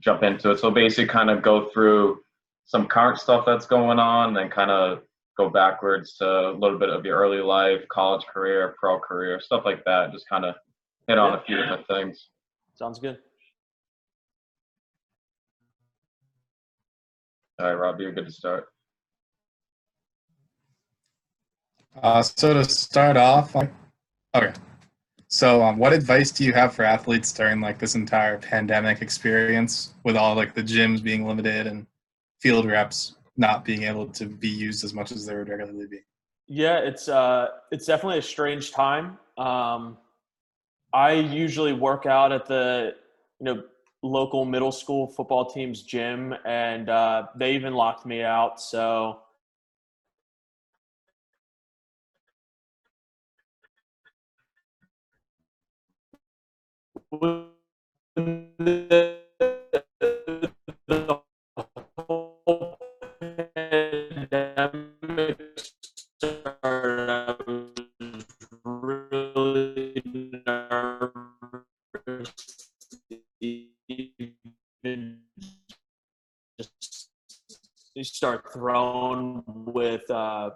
jump into it. So basically kind of go through some current stuff that's going on, then kind of go backwards to a little bit of your early life, college career, pro career, stuff like that. Just kind of hit on Yeah, a few different things. sounds good. All right, Rob, you're good to start. So to start off, okay. So what advice do you have for athletes during like this entire pandemic experience with all like the gyms being limited and field reps not being able to be used as much as they would regularly be? Yeah, it's definitely a strange time. I usually work out at the local middle school football team's gym, and they even locked me out. So when the whole pandemic started, I was really nervous to even just start throwing with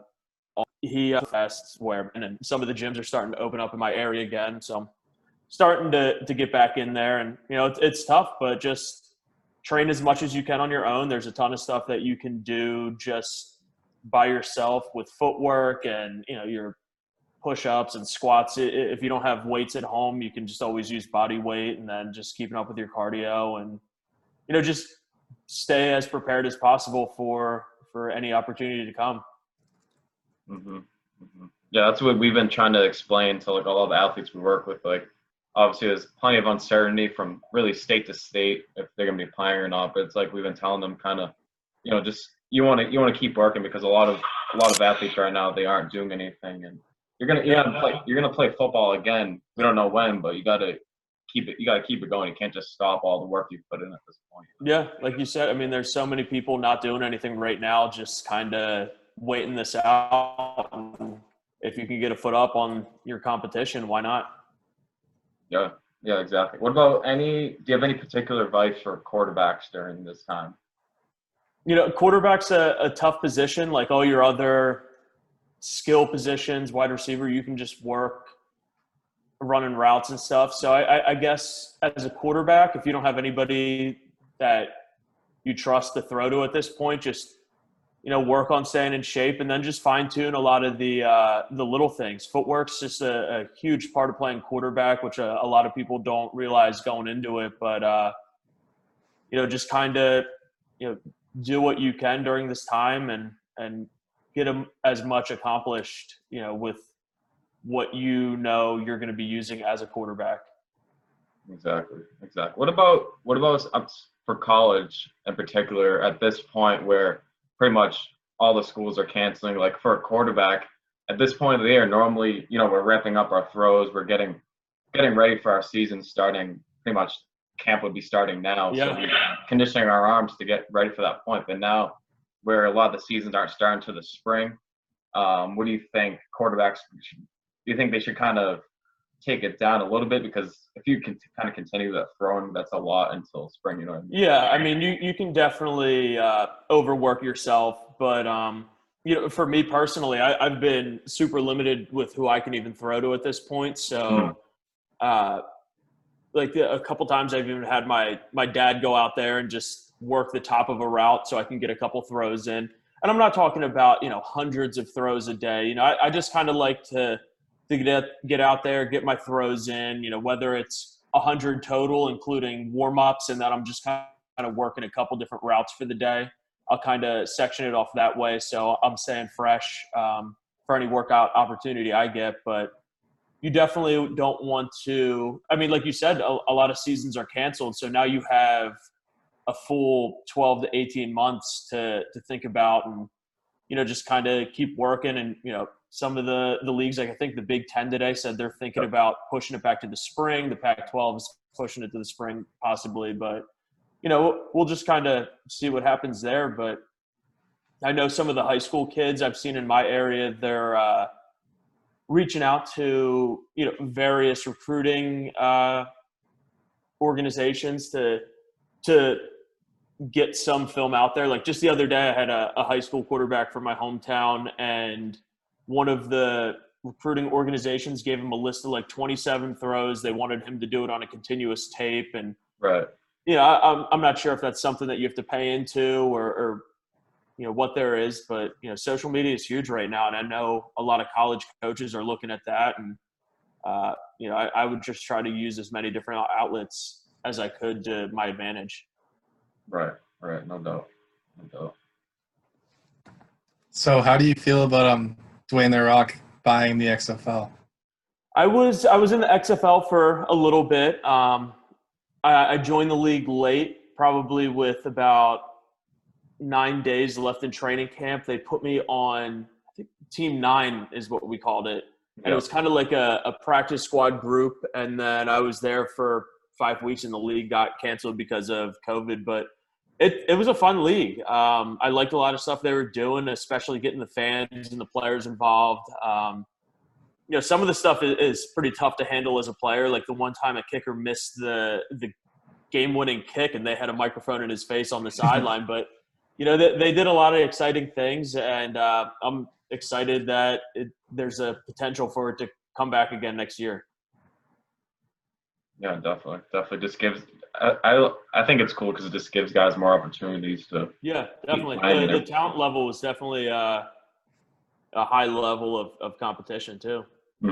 he fests where, and then some of the gyms are starting to open up in my area again. So I'm starting to get back in there, and it's tough, but just train as much as you can on your own. There's a ton of stuff that you can do just by yourself with footwork and your push-ups and squats. If you don't have weights at home, you can just always use body weight, and then just keeping up with your cardio, and just stay as prepared as possible for any opportunity to come. Mm-hmm. Mm-hmm. Yeah, that's what we've been trying to explain to like a lot of the athletes we work with. Like, obviously, there's plenty of uncertainty from really state to state if they're gonna be playing or not. But it's like we've been telling them kind of, just you want to keep working, because a lot of athletes right now, they aren't doing anything, and you're gonna play football again. We don't know when, but you gotta keep it going. You can't just stop all the work you've put in at this point. Yeah, like you said, I mean, there's so many people not doing anything right now, just kind of waiting this out. And if you can get a foot up on your competition, why not? Yeah, yeah, exactly. What about do you have any particular advice for quarterbacks during this time? Quarterback's a tough position. Like all your other skill positions, wide receiver, you can just work running routes and stuff. So I guess as a quarterback, if you don't have anybody that you trust to throw to at this point, just work on staying in shape, and then just fine tune a lot of the little things. Footwork's just a huge part of playing quarterback, which a lot of people don't realize going into it. But just kind of do what you can during this time, and get them as much accomplished with what you're going to be using as a quarterback. Exactly. What about for college in particular at this point where pretty much all the schools are canceling? Like for a quarterback at this point of the year, normally we're ramping up our throws, we're getting ready for our season starting. Pretty much camp would be starting now, Yeah. so we're conditioning our arms to get ready for that point. But now, where a lot of the seasons aren't starting to the spring, what do you think quarterbacks? Do you think they should kind of take it down a little bit, because if you can kind of continue that throwing, that's a lot until spring. You know what I mean? Yeah, I mean, you can definitely overwork yourself, but for me personally, I've been super limited with who I can even throw to at this point. So, like a couple times, I've even had my dad go out there and just work the top of a route so I can get a couple throws in. And I'm not talking about hundreds of throws a day. I just kind of like to get out there, get my throws in. Whether it's 100 total, including warm-ups, and that I'm just kind of working a couple different routes for the day. I'll kind of section it off that way, so I'm staying fresh for any workout opportunity I get. But you definitely don't want to. I mean, like you said, a lot of seasons are canceled, so now you have a full 12 to 18 months to think about, and just kind of keep working. And some of the leagues, like I think the Big Ten today, said they're thinking about pushing it back to the spring. The Pac-12 is pushing it to the spring possibly, but we'll just kind of see what happens there. But I know some of the high school kids I've seen in my area, they're reaching out to various recruiting organizations to get some film out there. Like just the other day, I had a high school quarterback from my hometown, and one of the recruiting organizations gave him a list of like 27 throws. They wanted him to do it on a continuous tape. And, Right. I'm not sure if that's something that you have to pay into or what there is, but, social media is huge right now. And I know a lot of college coaches are looking at that. And, I would just try to use as many different outlets as I could to my advantage. Right. No doubt. So how do you feel about Dwayne The Rock buying the XFL? I was in the XFL for a little bit. I joined the league late, probably with about 9 days left in training camp. They put me on, I think, Team 9 is what we called it. And it was kind of like a practice squad group. And then I was there for 5 weeks, and the league got canceled because of COVID. But it was a fun league. I liked a lot of stuff they were doing, especially getting the fans and the players involved. Some of the stuff is pretty tough to handle as a player. Like the one time a kicker missed the game-winning kick, and they had a microphone in his face on the sideline. But they did a lot of exciting things, and I'm excited that there's a potential for it to come back again next year. Yeah, definitely. Just gives. I think it's cool because it just gives guys more opportunities to. Yeah, definitely. The talent level was definitely a high level of competition too.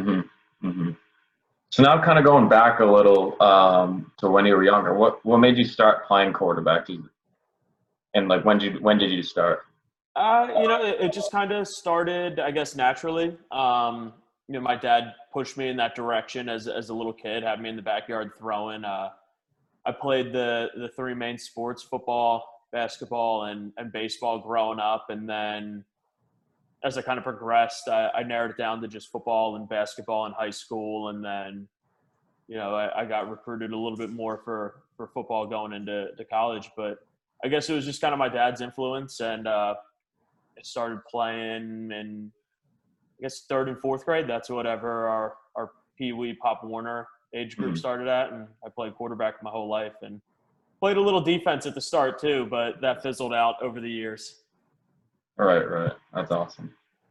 So now, kind of going back a little to when you were younger, what made you start playing quarterback? And like when did you start? It just kind of started, I guess, naturally. My dad pushed me in that direction as a little kid, had me in the backyard throwing. I played the three main sports: football, basketball, and baseball growing up. And then as I kind of progressed, I narrowed it down to just football and basketball in high school. And then, I got recruited a little bit more for football going into college. But I guess it was just kind of my dad's influence. And I started playing in, I guess, 3rd and 4th grade. That's whatever our Pee Wee Pop Warner age group started at. And I played quarterback my whole life and played a little defense at the start too, but that fizzled out over the years. Right. That's awesome.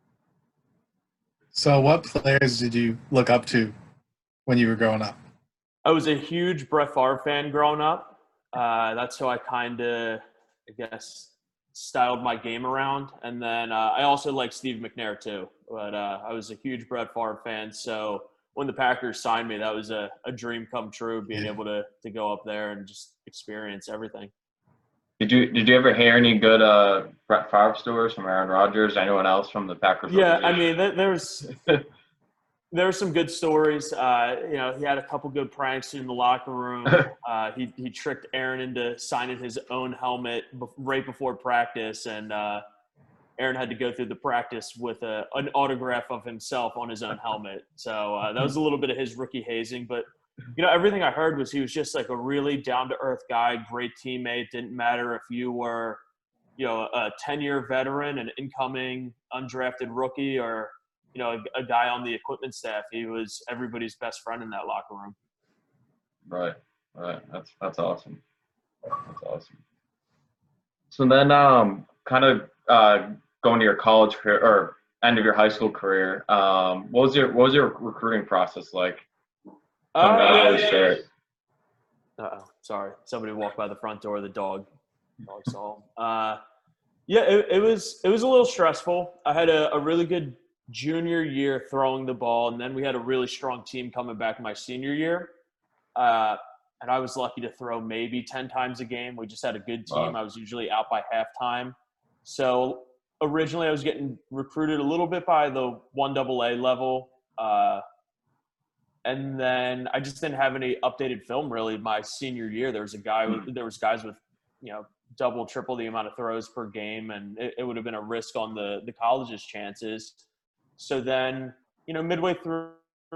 So what players did you look up to when you were growing up? I was a huge Brett Favre fan growing up. That's how I kind of, I guess, styled my game around. And then I also like Steve McNair too. But I was a huge Brett Favre fan. So when the Packers signed me, that was a dream come true, being able to go up there and just experience everything. Did you ever hear any good Brett Favre stories from Aaron Rodgers? Anyone else from the Packers? Yeah, I mean, there were some good stories. He had a couple good pranks in the locker room. He tricked Aaron into signing his own helmet right before practice, and Aaron had to go through the practice with an autograph of himself on his own helmet. So that was a little bit of his rookie hazing. But, everything I heard was he was just like a really down-to-earth guy, great teammate. Didn't matter if you were, a 10-year veteran, an incoming undrafted rookie, or, a guy on the equipment staff. He was everybody's best friend in that locker room. Right. That's awesome. That's awesome. So then, kind of going to your college career or end of your high school career, what was your recruiting process like? Uh-oh, sorry. Somebody walked by the front door. The dog saw him. It was a little stressful. I had a really good junior year throwing the ball, and then we had a really strong team coming back my senior year. And I was lucky to throw maybe 10 times a game. We just had a good team. Wow. I was usually out by halftime. So originally I was getting recruited a little bit by the 1AA level. And then I just didn't have any updated film really my senior year. There was guys with, double, triple the amount of throws per game, and it would have been a risk on the college's chances. So then, midway through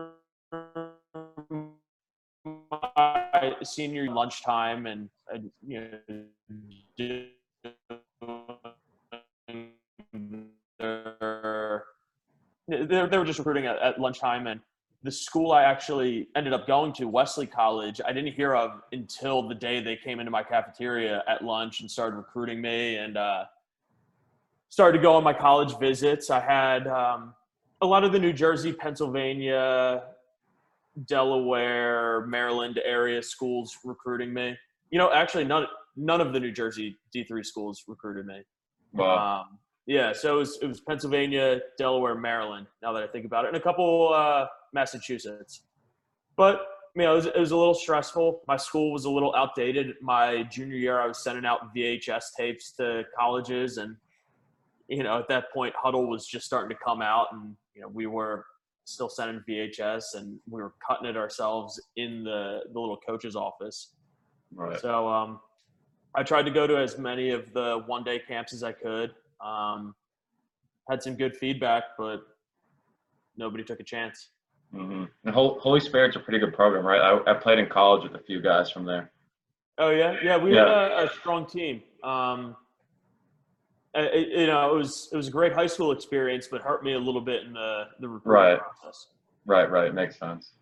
my senior lunchtime and they were just recruiting at lunchtime, and the school I actually ended up going to, Wesley College, I didn't hear of until the day they came into my cafeteria at lunch and started recruiting me, and started to go on my college visits. I had a lot of the New Jersey, Pennsylvania, Delaware, Maryland area schools recruiting me. Actually none of the New Jersey D3 schools recruited me. Wow. Yeah, so it was Pennsylvania, Delaware, Maryland, now that I think about it, and a couple Massachusetts. But, it was a little stressful. My school was a little outdated. My junior year, I was sending out VHS tapes to colleges, and, at that point, Huddle was just starting to come out, and, we were still sending VHS, and we were cutting it ourselves in the little coach's office. Right. So I tried to go to as many of the one-day camps as I could. Had some good feedback, but nobody took a chance. Mm-hmm. And Holy Spirit's a pretty good program, right? I played in college with a few guys from there. Oh yeah, we had a strong team. It was a great high school experience, but hurt me a little bit in the recruiting process. Right. Makes sense.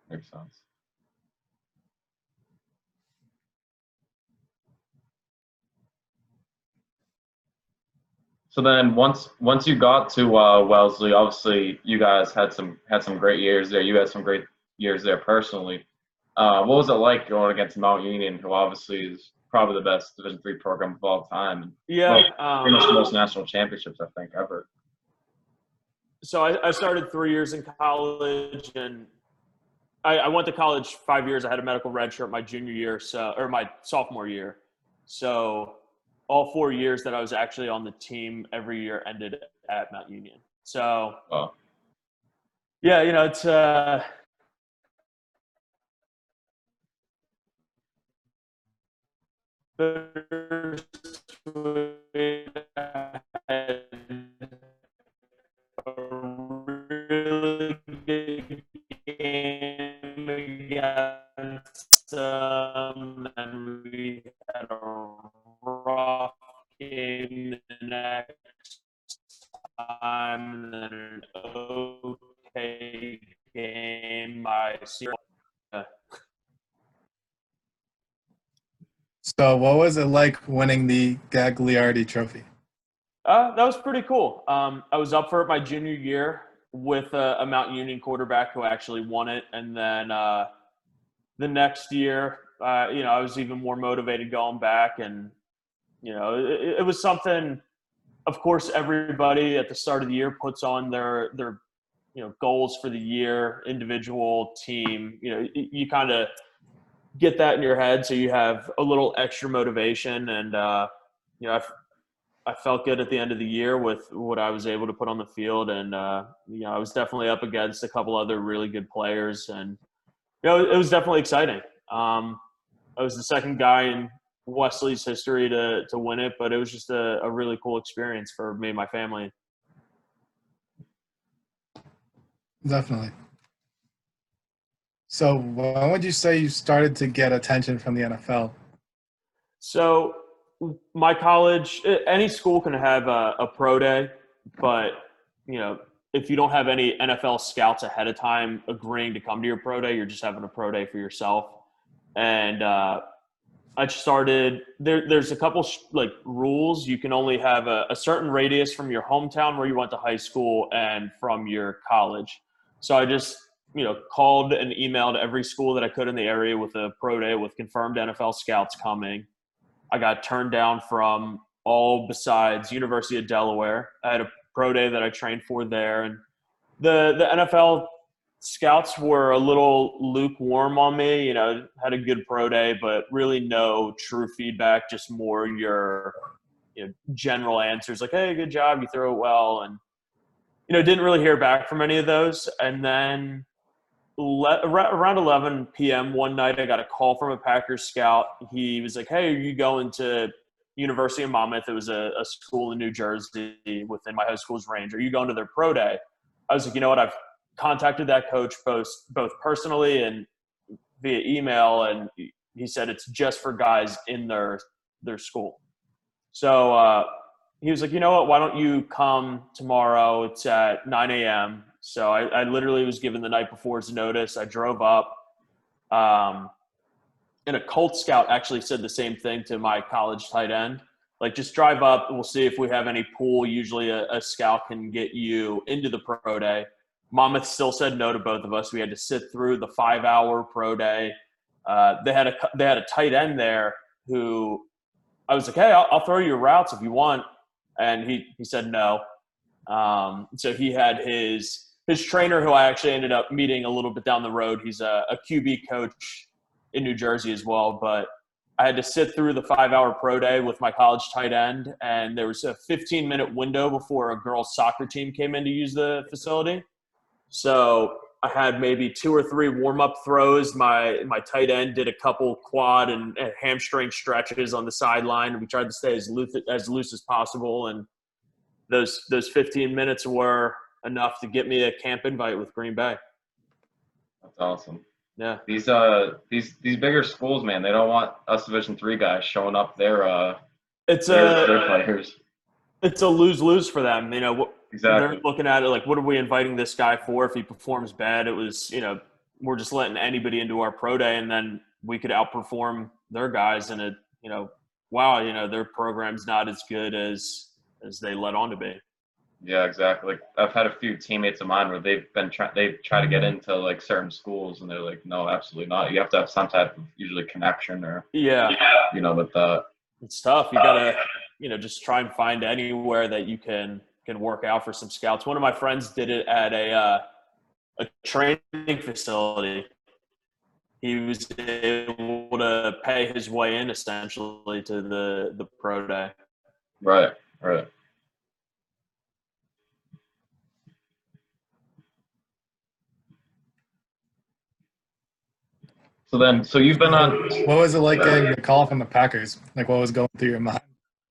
So then once you got to Wellesley, obviously you guys had some great years there. You had some great years there personally. What was it like going against Mount Union, who obviously is probably the best Division III program of all time? Yeah, pretty much the most national championships I think ever. So I started 3 years in college, and I went to college 5 years. I had a medical redshirt my junior year, or my sophomore year. So all 4 years that I was actually on the team every year ended at Mount Union. So, yeah, it's a really good game against them, and we had a rough game the next time, and then an okay game my senior. So what was it like winning the Gagliardi Trophy? That was pretty cool. I was up for it my junior year with a Mount Union quarterback who actually won it, and then the next year, I was even more motivated going back, and it was something. Of course, everybody at the start of the year puts on their goals for the year, individual, team. You kind of get that in your head, so you have a little extra motivation, and I felt good at the end of the year with what I was able to put on the field, and I was definitely up against a couple other really good players, and it was definitely exciting. I was the second guy in Wesley's history to win it, but it was just a really cool experience for me and my family. Definitely. So when would you say you started to get attention from the NFL? So my college, any school can have a pro day, but if you don't have any NFL scouts ahead of time agreeing to come to your pro day, you're just having a pro day for yourself. And I started there's a couple rules. You can only have a certain radius from your hometown where you went to high school and from your college. So I just called and emailed every school that I could in the area with a pro day with confirmed NFL scouts coming. I got turned down from all besides University of Delaware. I had a pro day that I trained for there, and the NFL scouts were a little lukewarm on me. Had a good pro day, but really no true feedback, just more your general answers like, hey, good job, you throw it well. And didn't really hear back from any of those. And then around 11 p.m. one night, I got a call from a Packers scout. He was like, hey, are you going to University of Monmouth? It was a school in New Jersey within my high school's range. Are you going to their pro day? I was like, you know what? I've contacted that coach both personally and via email, and he said it's just for guys in their school. So he was like, you know what? Why don't you come tomorrow? It's at 9 a.m. So I literally was given the night before's notice. I drove up. And a Colt scout actually said the same thing to my college tight end. Like, just drive up. We'll see if we have any pool. Usually a scout can get you into the pro day. Monmouth still said no to both of us. We had to sit through the 5-hour pro day. They had a tight end there who I was like, hey, I'll throw you routes if you want. And he said no. So he had his trainer, who I actually ended up meeting a little bit down the road. He's a QB coach in New Jersey as well. But I had to sit through the 5-hour pro day with my college tight end, and there was a 15-minute window before a girls' soccer team came in to use the facility. So I had maybe 2 or 3 warm-up throws. My tight end did a couple quad and hamstring stretches on the sideline. We tried to stay as loose as possible, and those 15 minutes were enough to get me a camp invite with Green Bay. That's awesome. Yeah. These bigger schools, man, they don't want us Division III guys showing up their players. It's a lose-lose for them. You know, Exactly. They're looking at it like, what are we inviting this guy for if he performs bad? It was, we're just letting anybody into our pro day, and then we could outperform their guys. And it, wow, their program's not as good as they let on to be. Yeah, exactly. Like, I've had a few teammates of mine where they've tried to get into like certain schools, and they're like, no, absolutely not. You have to have some type of usually connection or with that. It's tough. You gotta, just try and find anywhere that you can work out for some scouts. One of my friends did it at a training facility. He was able to pay his way in essentially to the pro day. Right. So you've been on. What was it like getting the call from the Packers? Like, what was going through your mind?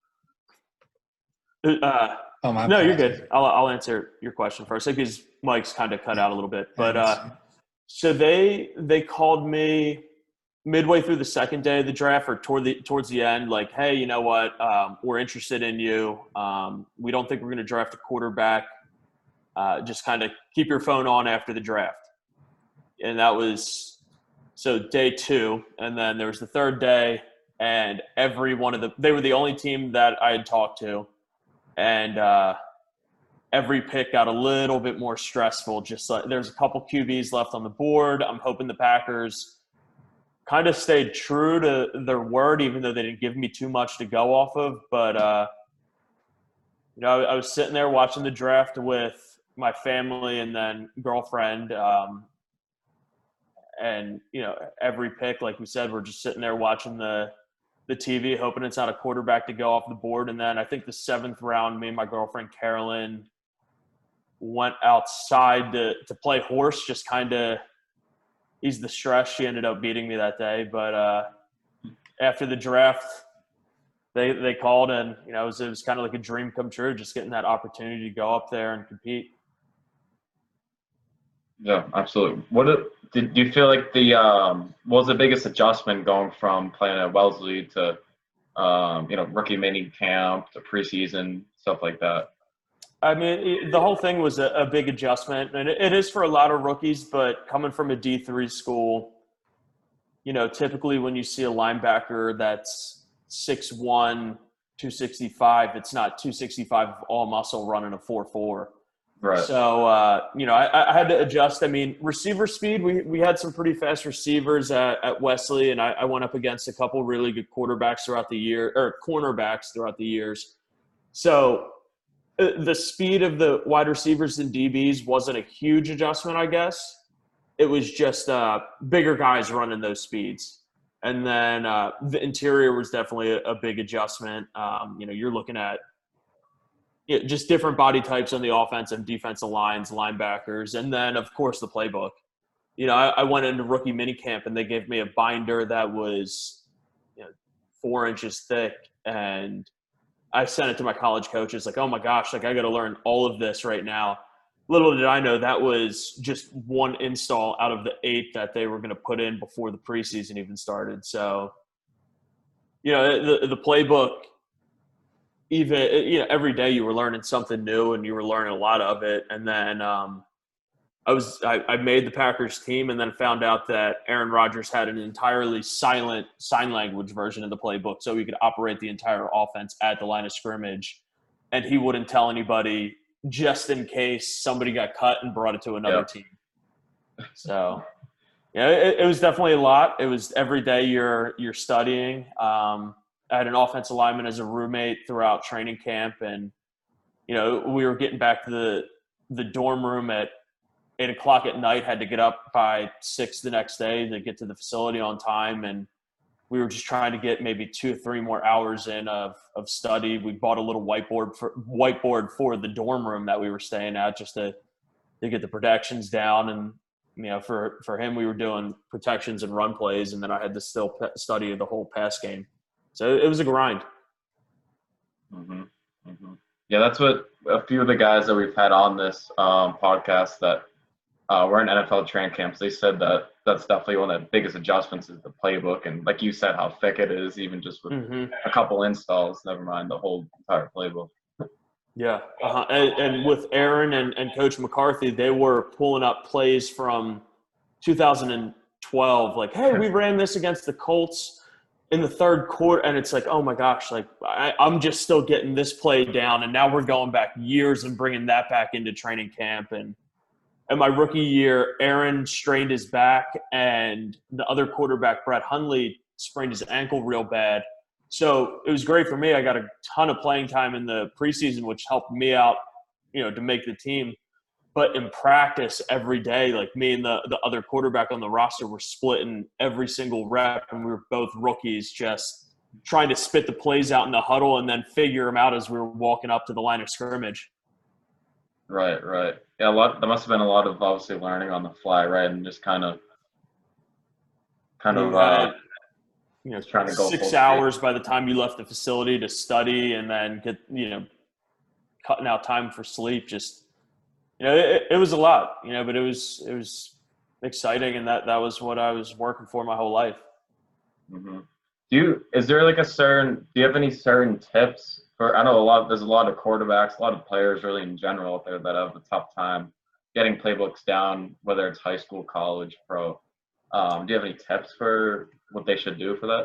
No, you're good. I'll answer your question first because Mike's kind of cut out a little bit. But so they called me midway through the second day of the draft or towards the end, like, hey, you know what? We're interested in you. We don't think we're going to draft a quarterback. Just kind of keep your phone on after the draft. And that was so day 2. And then there was the third day, and they were the only team that I had talked to. And every pick got a little bit more stressful. Just like there's a couple QBs left on the board. I'm hoping the Packers kind of stayed true to their word, even though they didn't give me too much to go off of. But, I was sitting there watching the draft with my family and then girlfriend. And, every pick, like we said, we're just sitting there watching the TV, hoping it's not a quarterback to go off the board. And then I think the 7th round, me and my girlfriend, Carolyn, went outside to play horse, just kind of ease the stress. She ended up beating me that day. But after the draft, they called, and, it was kind of like a dream come true, just getting that opportunity to go up there and compete. Yeah, absolutely. Do you feel like what was the biggest adjustment going from playing at Wellesley to, rookie mini camp to preseason, stuff like that? I mean, the whole thing was a big adjustment, and it is for a lot of rookies, but coming from a D3 school, typically when you see a linebacker that's 6'1", 265, it's not 265 all muscle running a 4.4. Right. So, I had to adjust. I mean, receiver speed, we had some pretty fast receivers at Wesley, and I went up against a couple really good quarterbacks throughout the year, or cornerbacks throughout the years. So the speed of the wide receivers and DBs wasn't a huge adjustment, I guess. It was just bigger guys running those speeds. And then the interior was definitely a big adjustment. You're looking at just different body types on the offensive and defensive lines, linebackers, and then, of course, the playbook. I went into rookie minicamp, and they gave me a binder that was 4 inches thick, and I sent it to my college coaches like, oh, my gosh, like I got to learn all of this right now. Little did I know that was just one install out of the 8 that they were going to put in before the preseason even started. So, the playbook, even every day you were learning something new, and you were learning a lot of it. And then I made the Packers team and then found out that Aaron Rodgers had an entirely silent sign language version of the playbook so he could operate the entire offense at the line of scrimmage. And he wouldn't tell anybody just in case somebody got cut and brought it to another team. So, yeah, it was definitely a lot. It was every day you're studying. I had an offensive lineman as a roommate throughout training camp, and we were getting back to the dorm room at 8 o'clock at night. Had to get up by 6 the next day to get to the facility on time, and we were just trying to get maybe 2 or 3 more hours in of study. We bought a little whiteboard for the dorm room that we were staying at just to get the protections down. And for him, we were doing protections and run plays, and then I had to still study the whole pass game. So it was a grind. Mm-hmm. Mm-hmm. Yeah, that's what a few of the guys that we've had on this podcast that were in NFL training camps, they said that that's definitely one of the biggest adjustments is the playbook. And like you said, how thick it is, even just with a couple installs, never mind the whole entire playbook. Yeah. And with Aaron and Coach McCarthy, they were pulling up plays from 2012. Like, hey, we ran this against the Colts in the third quarter. And it's like, oh my gosh, like I'm just still getting this play down. And now we're going back years and bringing that back into training camp. And my rookie year, Aaron strained his back and the other quarterback, Brett Hundley, sprained his ankle real bad. So it was great for me. I got a ton of playing time in the preseason, which helped me out, to make the team. But in practice every day, like me and the other quarterback on the roster were splitting every single rep, and we were both rookies just trying to spit the plays out in the huddle and then figure them out as we were walking up to the line of scrimmage. Right. Yeah, there must have been a lot of obviously learning on the fly, right? And just kind of trying to go 6 hours by the time you left the facility to study and then get, cutting out time for sleep. Just, it was a lot, but it was exciting. And that was what I was working for my whole life. Mm-hmm. Do you have any certain tips for, I know there's a lot of quarterbacks, a lot of players really in general out there that have a tough time getting playbooks down, whether it's high school, college, pro. Do you have any tips for what they should do for that?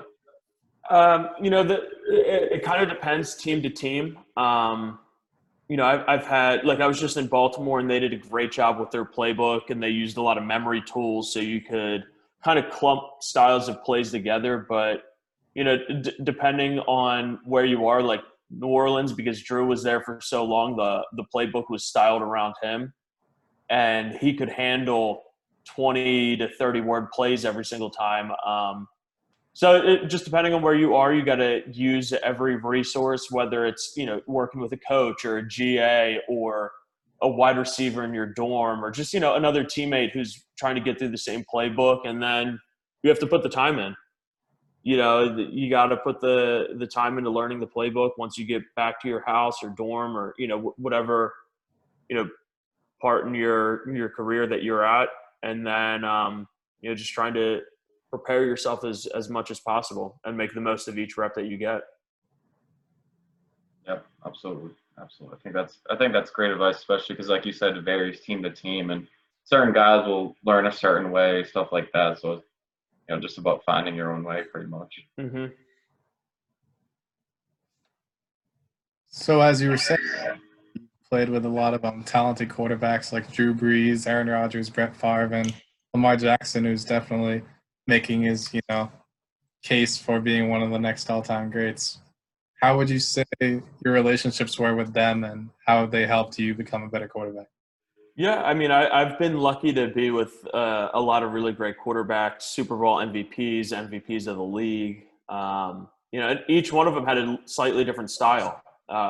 It kind of depends team to team. I've had, like, I was just in Baltimore and they did a great job with their playbook and they used a lot of memory tools so you could kind of clump styles of plays together. But, depending on where you are, like New Orleans, because Drew was there for so long, the playbook was styled around him and he could handle 20 to 30 word plays every single time. So just depending on where you are, you got to use every resource, whether it's, working with a coach or a GA or a wide receiver in your dorm or just, another teammate who's trying to get through the same playbook. And then you have to put the time in. You got to put the time into learning the playbook once you get back to your house or dorm or, whatever, part in your career that you're at. And then, just trying to prepare yourself as much as possible and make the most of each rep that you get. Yeah, absolutely. I think that's great advice, especially because, like you said, it varies team to team, and certain guys will learn a certain way, stuff like that. So, just about finding your own way, pretty much. Mm-hmm. So, as you were saying, you played with a lot of talented quarterbacks like Drew Brees, Aaron Rodgers, Brett Favre, and Lamar Jackson, who's definitely making his, case for being one of the next all-time greats. How would you say your relationships were with them and how they helped you become a better quarterback? Yeah, I mean, I've been lucky to be with a lot of really great quarterbacks, Super Bowl MVPs of the league. Each one of them had a slightly different style.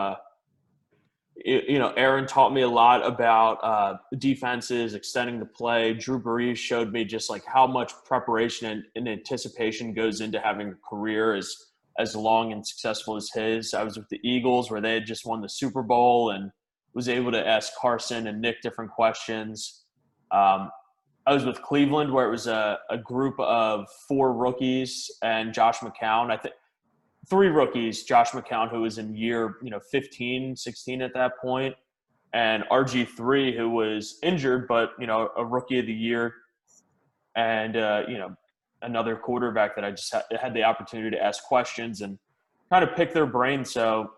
Aaron taught me a lot about defenses, extending the play. Drew Brees showed me just like how much preparation and anticipation goes into having a career as long and successful as his. I was with the Eagles where they had just won the Super Bowl and was able to ask Carson and Nick different questions. I was with Cleveland where it was a group of 4 rookies and Josh McCown. I think 3 rookies, Josh McCown, who was in year 15, 16 at that point, and RG3, who was injured, but, a rookie of the year, and, another quarterback that I just had the opportunity to ask questions and kind of pick their brain. So,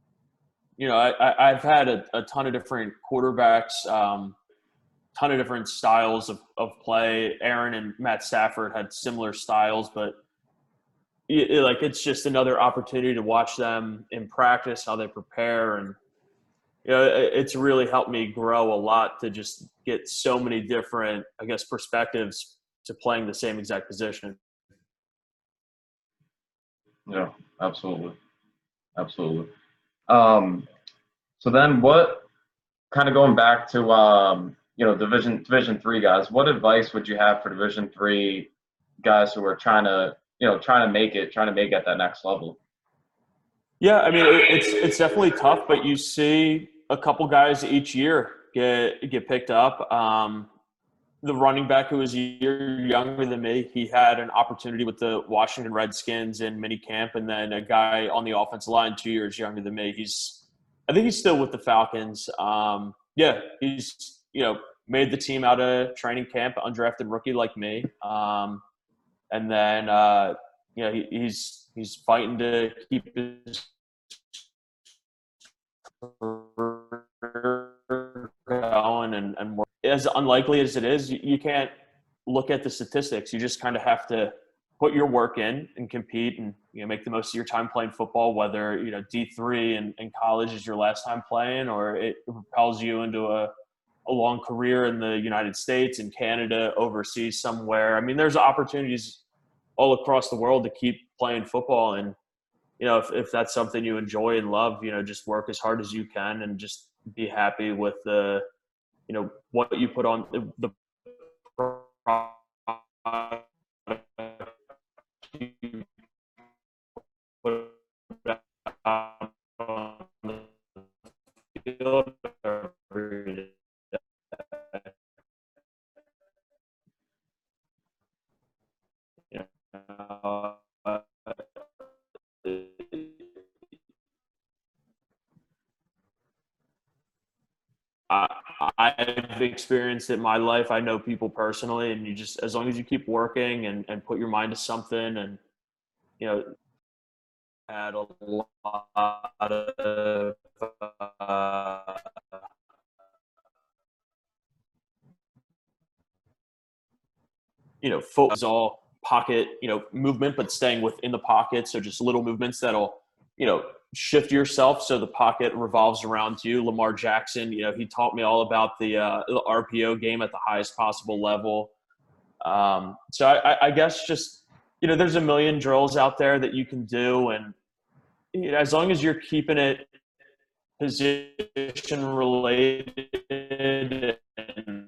I've had a ton of different quarterbacks, ton of different styles of play. Aaron and Matt Stafford had similar styles, but it's just another opportunity to watch them in practice, how they prepare. And, it's really helped me grow a lot to just get so many different, I guess, perspectives to playing the same exact position. Yeah, absolutely. Absolutely. So then what, kind of going back to, Division three guys, what advice would you have for Division three guys who are trying to make it at that next level? Yeah, I mean, it's definitely tough, but you see a couple guys each year get picked up. The running back who was a year younger than me, he had an opportunity with the Washington Redskins in minicamp, and then a guy on the offensive line 2 years younger than me. I think he's still with the Falcons. He's made the team out of training camp, undrafted rookie like me, and then he's fighting to keep his going and work. As unlikely as it is, you can't look at the statistics. You just kind of have to put your work in and compete and make the most of your time playing football, whether D3 and college is your last time playing, or it propels you into a long career in the United States, in Canada, overseas somewhere. I mean, there's opportunities all across the world to keep playing football. And if that's something you enjoy and love, just work as hard as you can and just be happy with the what you put on the field every day. I've experienced it in my life. I know people personally, and as long as you keep working and put your mind to something, and had a lot of football is all pocket movement, but staying within the pocket. So just little movements that'll shift yourself so the pocket revolves around you. Lamar Jackson, he taught me all about the RPO game at the highest possible level. So I guess just there's a million drills out there that you can do, and as long as you're keeping it position related and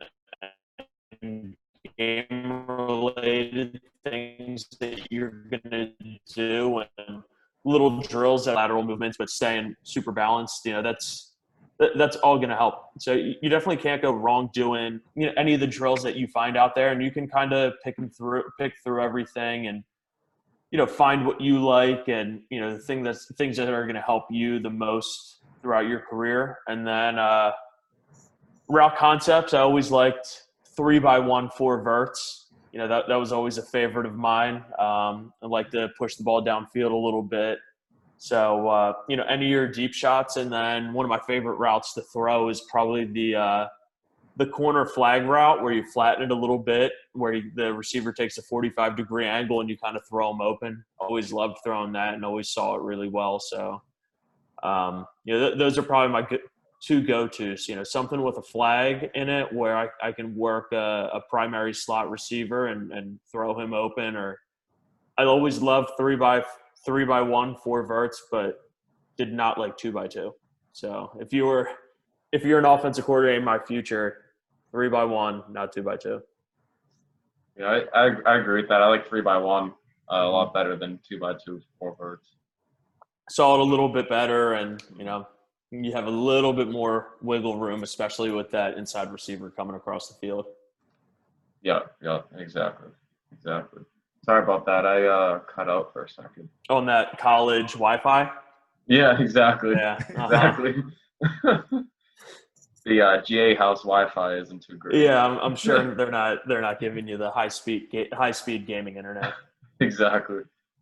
game related things that you're gonna do, and little drills and lateral movements, but staying super balanced, that's all going to help. So you definitely can't go wrong doing any of the drills that you find out there, and you can kind of pick through everything and find what you like, and the things that are going to help you the most throughout your career. And then route concepts, I always liked 3x1 4 verts. That was always a favorite of mine. I like to push the ball downfield a little bit. So, any of your deep shots. And then one of my favorite routes to throw is probably the corner flag route, where you flatten it a little bit, where the receiver takes a 45-degree angle and you kind of throw them open. Always loved throwing that and always saw it really well. So, those are probably my two go-tos, something with a flag in it where I can work a primary slot receiver and throw him open. Or I always loved 3x1 4 verts, but did not like 2x2. So if you're an offensive coordinator in my future, 3x1, not 2x2. Yeah, I agree with that. I like 3x1 a lot better than 2x2 4 verts. Saw it a little bit better, and you have a little bit more wiggle room, especially with that inside receiver coming across the field. Yeah, exactly. Sorry about that. I cut out for a second. On that college Wi-Fi? Yeah, exactly. Yeah, exactly. the GA house Wi-Fi isn't too great. Yeah, I'm sure they're not giving you the high speed gaming internet. Exactly.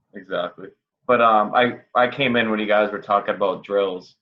But I came in when you guys were talking about drills.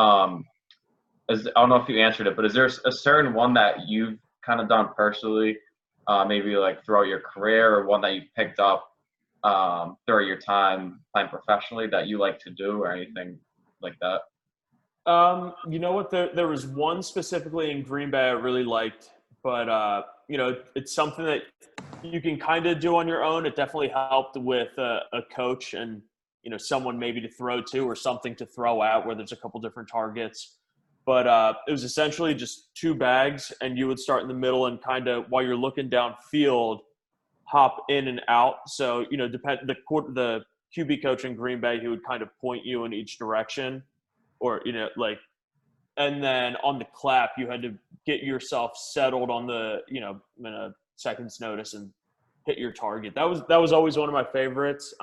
I don't know if you answered it, but is there a certain one that you've kind of done personally, maybe like throughout your career, or one that you picked up during your time playing professionally that you like to do, or anything like that? You know what? There was one specifically in Green Bay I really liked, but you know, it's something that you can kind of do on your own. It definitely helped with a coach and, you know, someone maybe to throw to or something to throw at where there's a couple different targets. But it was essentially just two bags, and you would start in the middle and kind of, while you're looking downfield, hop in and out. So, you know, the QB coach in Green Bay, he would kind of point you in each direction, or, you know, like, and then on the clap, you had to get yourself settled on the, you know, in a second's notice and hit your target. That was always one of my favorites.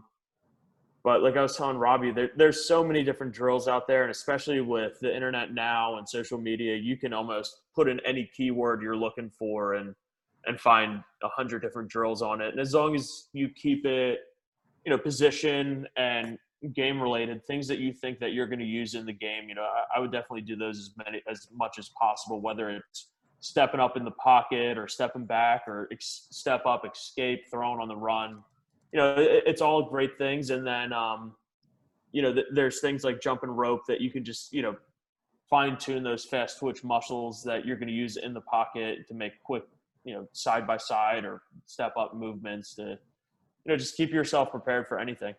But like I was telling Robbie, there's so many different drills out there, and especially with the internet now and social media, you can almost put in any keyword you're looking for and find 100 different drills on it. And as long as you keep it, you know, position and game related, things that you think that you're going to use in the game, you know, I would definitely do those as much as possible, whether it's stepping up in the pocket or stepping back or step up, escape, throwing on the run. You know, it's all great things. And then, you know, there's things like jumping rope that you can just, you know, fine tune those fast twitch muscles that you're going to use in the pocket to make quick, you know, side by side or step up movements to, you know, just keep yourself prepared for anything.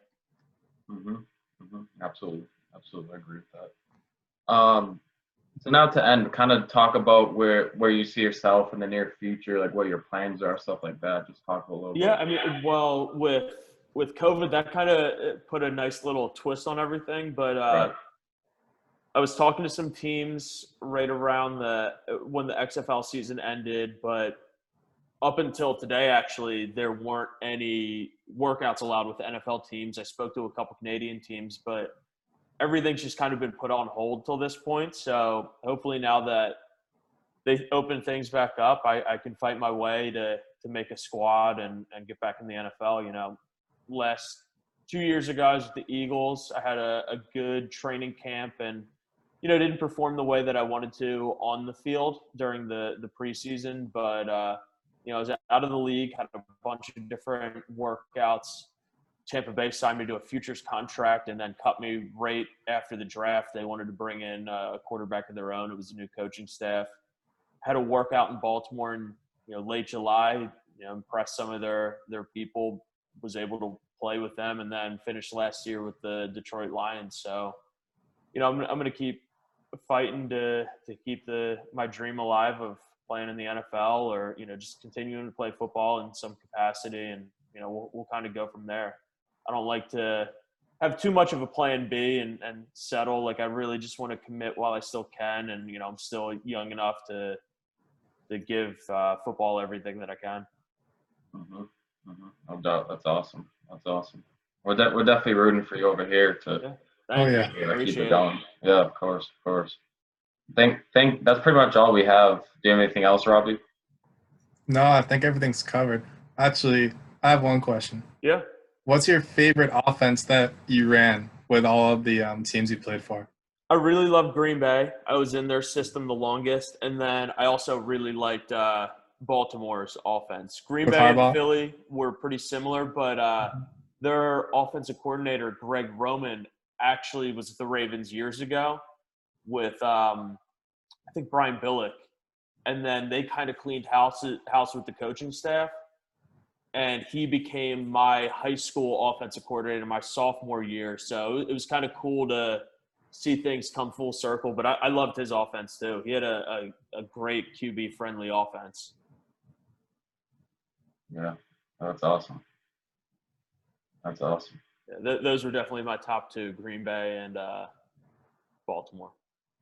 Absolutely. I agree with that. So now to end, kind of talk about where you see yourself in the near future, like what your plans are, stuff like that. Just talk a little bit. Yeah, I mean, well, with COVID, that kind of put a nice little twist on everything. But Right. I was talking to some teams right around when the XFL season ended, but up until today, actually, there weren't any workouts allowed with the NFL teams. I spoke to a couple Canadian teams, but everything's just kind of been put on hold till this point. So hopefully now that they open things back up, I can fight my way to make a squad and get back in the NFL. You know, last 2 years ago, I was with the Eagles. I had a good training camp and, you know, didn't perform the way that I wanted to on the field during the preseason. But, you know, I was out of the league, had a bunch of different workouts. Tampa Bay signed me to a futures contract and then cut me right after the draft. They wanted to bring in a quarterback of their own. It was a new coaching staff. Had a workout in Baltimore in, you know, late July. You know, impressed some of their people. Was able to play with them, and then finished last year with the Detroit Lions. So, you know, I'm going to keep fighting to keep my dream alive of playing in the NFL, or, you know, just continuing to play football in some capacity, and, you know, we'll kind of go from there. I don't like to have too much of a plan B and settle. Like, I really just want to commit while I still can. And, you know, I'm still young enough to give football everything that I can. No doubt. That's awesome. We're definitely rooting for you over here to keep it going. Yeah, of course. Think that's pretty much all we have. Do you have anything else, Robbie? No, I think everything's covered. Actually, I have one question. Yeah. What's your favorite offense that you ran with all of the teams you played for? I really loved Green Bay. I was in their system the longest. And then I also really liked Baltimore's offense. Green Bay and Philly were pretty similar, but their offensive coordinator, Greg Roman, actually was with the Ravens years ago with, I think, Brian Billick. And then they kind of cleaned house with the coaching staff. And he became my high school offensive coordinator my sophomore year. So it was kind of cool to see things come full circle. But I loved his offense too. He had a great QB-friendly offense. Yeah, that's awesome. Yeah, those were definitely my top two, Green Bay and Baltimore.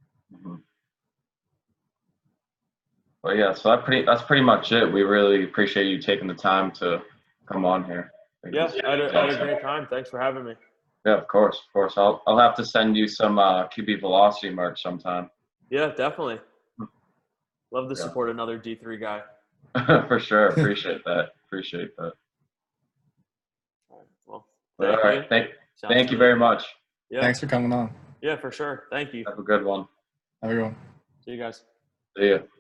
Well, yeah, so that's pretty much it. We really appreciate you taking the time to come on here. Yeah, I had a great time. Thanks for having me. Yeah, of course. I'll have to send you some QB Velocity merch sometime. Yeah, definitely. Love to Yeah. support another D3 guy. For sure. Appreciate that. Appreciate that. All right. Well, But, thank all you. right. Sounds Thank you really very good. much. Yeah. Thanks for coming on. Yeah, for sure. Thank you. Have a good one. Have a good one. See you guys. See ya.